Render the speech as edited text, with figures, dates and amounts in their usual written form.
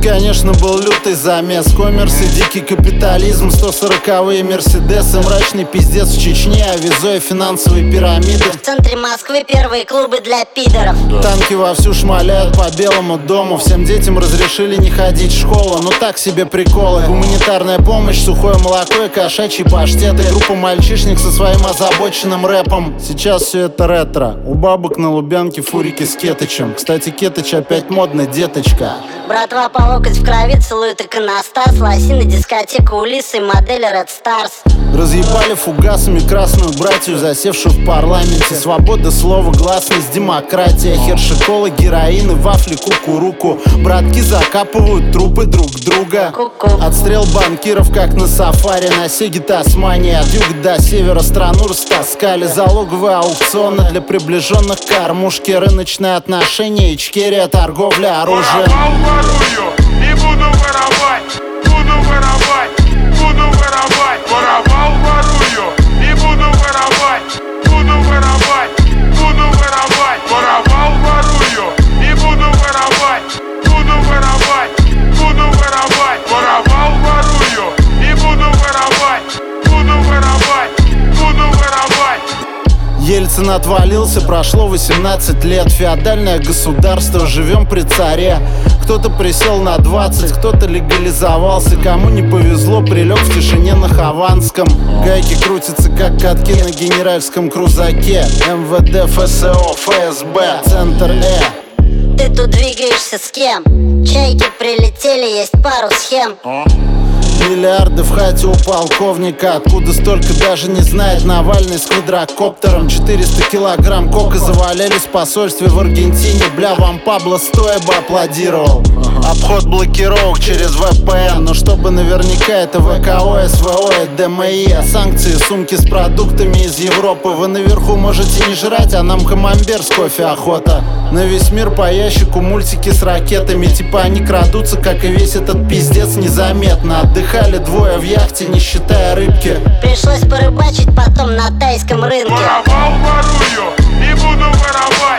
конечно, был лютый замес. Коммерс и дикий капитализм, 140-е мерседесы, мрачный пиздец в Чечне, а визой финансовые пирамиды. В центре Москвы первые клубы для пидоров. Танки вовсю шмаляют по Белому дому. Всем детям разрешили не ходить в школу. Ну так себе приколы. Гуманитарная помощь, сухое молоко и кошачий паштет. И группа мальчишник со своим озабоченным рэпом. Сейчас все это ретро. У бабок на Лубянке фурики с кетычем. Кстати, кетыч опять модный, деточка. Братва по локоть в крови целует иконостас. Лосины, дискотека, Улисы, модели Red Stars. Разъебали фугасами красную братью, засевшую в парламенте. Свобода слова, гласность, демократия. Хершиколы, героины, вафли, кукуруку. Братки закапывают трупы друг друга. Отстрел банкиров, как на сафари. На Сеге Тасмания, от юга до севера страну растаскали. Залоговые аукционы для приближенных к кормушке. Рыночные отношения, Ичкерия, торговля оружием. И буду воровать, буду воровать, буду воровать. Воровал, ворую, и буду воровать, буду воровать, буду воровать. Воровал, ворую, и буду воровать, буду воровать, буду воровать. Воровал, ворую, и буду воровать, буду воровать, буду воровать. Ельцин отвалился, прошло 18 лет. Феодальное государство, живем при царе. Кто-то присел на 20, кто-то легализовался. Кому не повезло, прилег в тишине на Хованском. Гайки крутятся, как катки на генеральском крузаке. МВД, ФСО, ФСБ, Центр Ты тут двигаешься с кем? Чайки прилетели, есть пару схем. Миллиарды в хате у полковника. Откуда столько, даже не знает Навальный с квадрокоптером. 400 килограмм кока завалялись в посольстве в Аргентине. Бля, вам Пабло стоя бы аплодировал. Обход блокировок через VPN. Но чтобы наверняка это ВКО, СВО и ДМИ. Санкции, сумки с продуктами из Европы. Вы наверху можете не жрать, а нам камамбер с кофе охота. На весь мир по ящику мультики с ракетами. Типа они крадутся, как и весь этот пиздец, незаметно. Отдыхали двое в яхте, не считая рыбки. Пришлось порыбачить потом на тайском рынке. Воровал, ворую, и буду воровать.